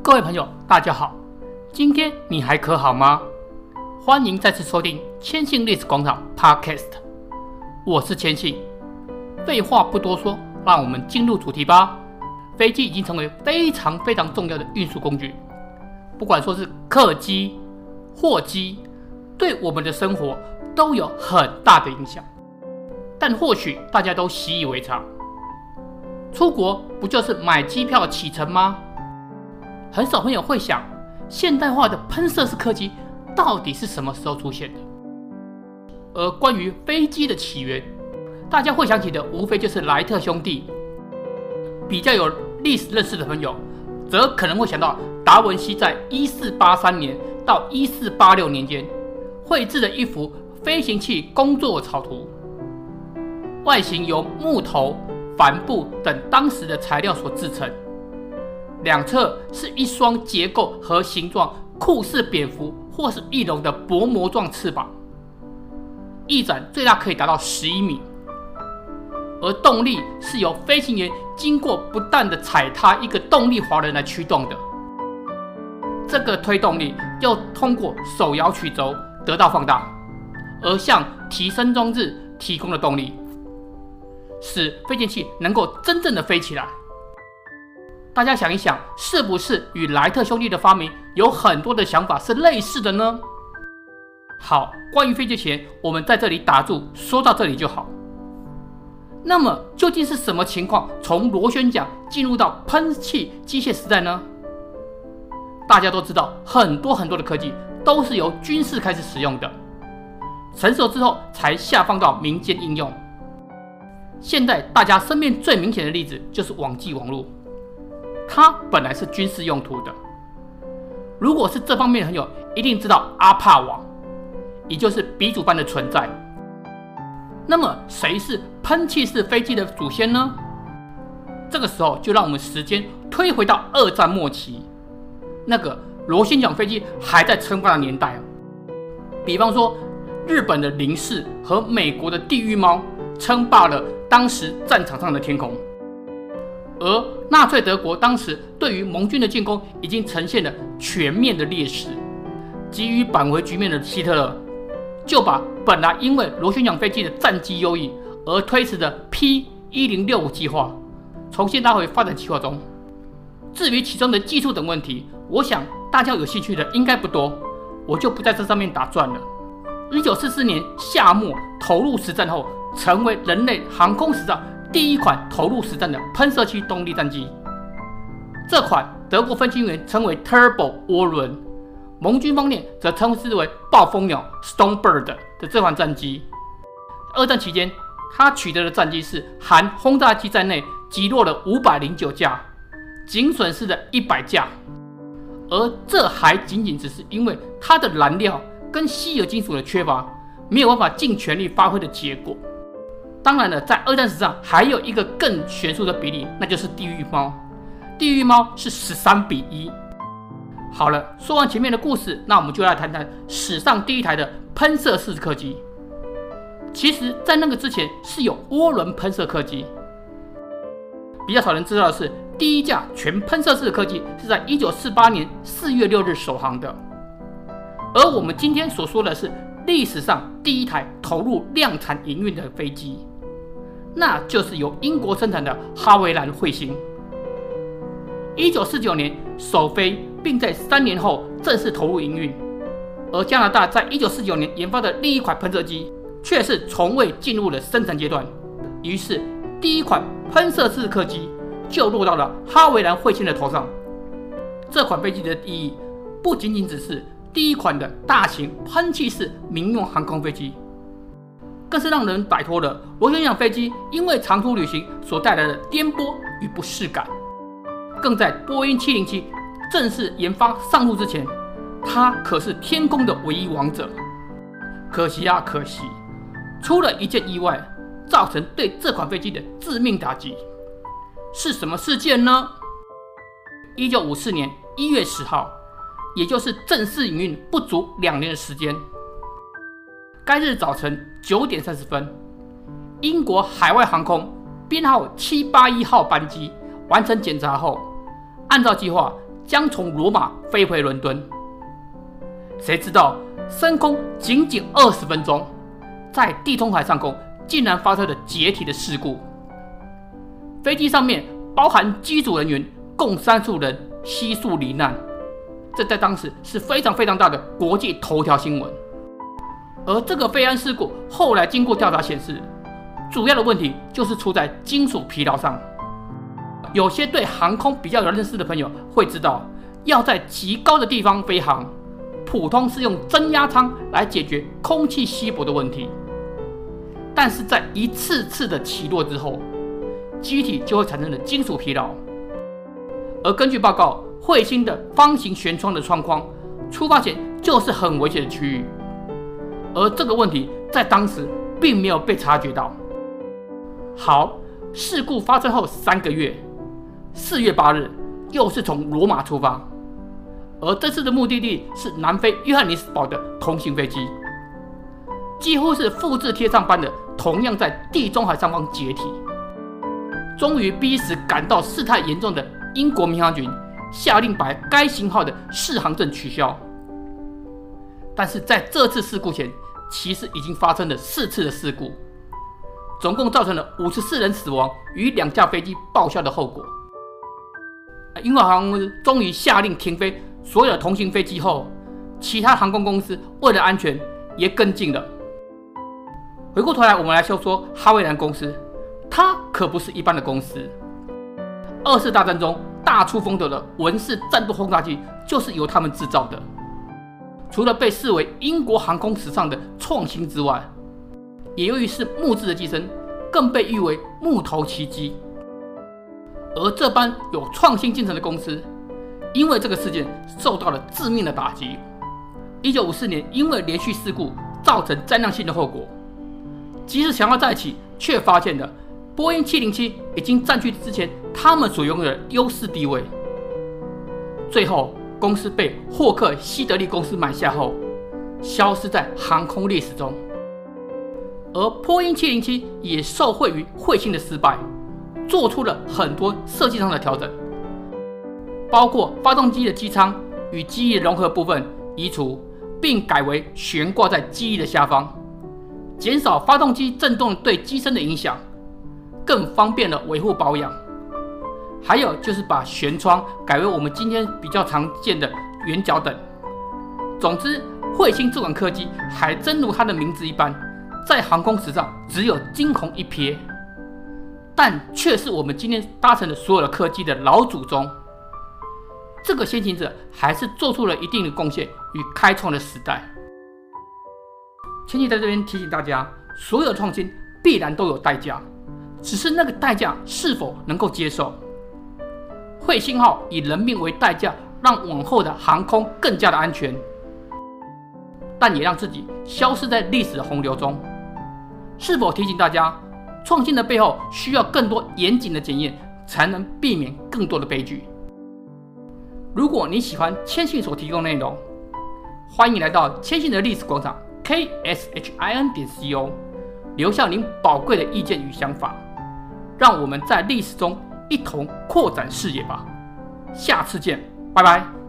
各位朋友，大家好，今天你还可好吗？欢迎再次收听千信历史广场 Podcast， 我是千信。废话不多说，让我们进入主题吧。飞机已经成为非常重要的运输工具，不管说是客机、货机，对我们的生活都有很大的影响。但或许大家都习以为常，出国不就是买机票启程吗？很少朋友会想，现代化的喷射式客机到底是什么时候出现的？而关于飞机的起源，大家会想起的无非就是莱特兄弟。比较有历史认识的朋友，则可能会想到达文西在1483年到1486年间绘制了一幅飞行器工作草图，外形由木头、帆布等当时的材料所制成，两侧是一双结构和形状酷似蝙蝠或是翼龙的薄膜状翅膀，翼展最大可以达到11米，而动力是由飞行员经过不断的踩踏一个动力滑轮来驱动的，这个推动力又通过手摇曲轴得到放大，而向提升装置提供了动力，使飞行器能够真正的飞起来。大家想一想，是不是与莱特兄弟的发明有很多的想法是类似的呢？好，关于飞机前，我们在这里打住，说到这里就好。那么究竟是什么情况从螺旋桨进入到喷气机械时代呢？大家都知道，很多的科技都是由军事开始使用的，成熟之后才下放到民间应用。现在大家身边最明显的例子就是网际网络，它本来是军事用途的。如果是这方面的朋友，一定知道阿帕网，也就是鼻祖般的存在。那么谁是喷气式飞机的祖先呢？这个时候就让我们时间推回到二战末期，那个螺旋桨飞机还在称霸的年代。比方说日本的零式和美国的地狱猫称霸了当时战场上的天空，而纳粹德国当时对于盟军的进攻已经呈现了全面的劣势，急于扳回局面的希特勒就把本来因为螺旋桨飞机的战机优异而推迟的 P-1065 计划重新拉回发展计划中。至于其中的技术等问题，我想大家有兴趣的应该不多，我就不在这上面打转了。1944年夏末投入实战后，成为人类航空史上第一款投入实战的喷射器动力战机。这款德国飞行员称为 Turbo 涡轮，盟军方面则称之为暴风鸟 Stonebird 的这款战机。二战期间，它取得的战绩是含轰炸机在内击落了509架，仅损失了100架，而这还仅仅只是因为它的燃料跟稀有金属的缺乏，没有办法尽全力发挥的结果。当然了，在二战史上还有一个更悬殊的比例，那就是地狱猫。地狱猫是13:1。好了，说完前面的故事，那我们就来谈谈史上第一台的喷射式客机。其实在那个之前是有涡轮喷射客机。比较少人知道的是，第一架全喷射式的客机是在1948年4月6日首航的。而我们今天所说的是历史上第一台投入量产营运的飞机，那就是由英国生产的哈维兰彗星。1949年首飞，并在3年后正式投入营运。而加拿大在1949年研发的另一款喷射机，却是从未进入了生产阶段。于是第一款喷射式客机就落到了哈维兰彗星的头上。这款飞机的意义不仅仅只是第一款的大型喷气式民用航空飞机，更是让人摆脱了螺旋桨飞机因为长途旅行所带来的颠簸与不适感。更在波音707正式研发上路之前，它可是天空的唯一王者。可惜啊，可惜，出了一件意外，造成对这款飞机的致命打击。是什么事件呢？1954年1月10号，也就是正式营运不足2年的时间。该日早晨9点30分，英国海外航空编号781号班机完成检查后，按照计划将从罗马飞回伦敦。谁知道升空仅20分钟，在地中海上空竟然发生了解体的事故。飞机上面包含机组人员共30人悉数罹难，这在当时是非常非常大的国际头条新闻。而这个飞安事故后来经过调查显示，主要的问题就是出在金属疲劳上。有些对航空比较有认识的朋友会知道，要在极高的地方飞航，普通是用增压舱来解决空气稀薄的问题，但是在一次次的起落之后，机体就会产生了金属疲劳。而根据报告，彗星的方形舷窗的窗框出发前就是很危险的区域，而这个问题在当时并没有被察觉到。好，事故发生后3个月，4月8日又是从罗马出发，而这次的目的地是南非约翰尼斯堡的同型飞机，几乎是复制贴上般的，同样在地中海上方解体。终于逼使感到事态严重的英国民航局下令把该型号的适航证取消。但是在这次事故前，其实已经发生了4次的事故，总共造成了54人死亡与2架飞机报销的后果。英国航空公司终于下令停飞所有的同型飞机后，其他航空公司为了安全也跟进了。回过头来，我们来说说哈维兰公司，它可不是一般的公司。2次大战中大出风头的文氏战斗轰炸机就是由他们制造的。除了被视为英国航空史上的创新之外，也由于是木质的机身，更被誉为木头奇迹。而这般有创新精神的公司，因为这个事件受到了致命的打击。1954年，因为连续事故造成灾难性的后果，即使想要再起，却发现了波音707已经占据之前他们所拥有的优势地位。最后，公司被霍克希德利公司买下后，消失在航空历史中。而波音707也受惠于彗星的失败，做出了很多设计上的调整，包括发动机的机舱与机翼的融合部分移除，并改为悬挂在机翼的下方，减少发动机震动对机身的影响，更方便了维护保养。还有就是把舷窗改为我们今天比较常见的圆角等。总之，彗星这款客机还真如它的名字一般，在航空史上只有惊鸿一瞥，但却是我们今天搭乘的所有的客机的老祖宗。这个先行者还是做出了一定的贡献与开创了时代。千玺在这边提醒大家，所有的创新必然都有代价，只是那个代价是否能够接受。彗星号以人命为代价，让往后的航空更加的安全，但也让自己消失在历史的洪流中。是否提醒大家，创新的背后需要更多严谨的检验，才能避免更多的悲剧？如果你喜欢千信所提供的内容，欢迎来到千信的历史广场 kshin.co， 留下您宝贵的意见与想法，让我们在历史中一同扩展视野吧。下次见，拜拜。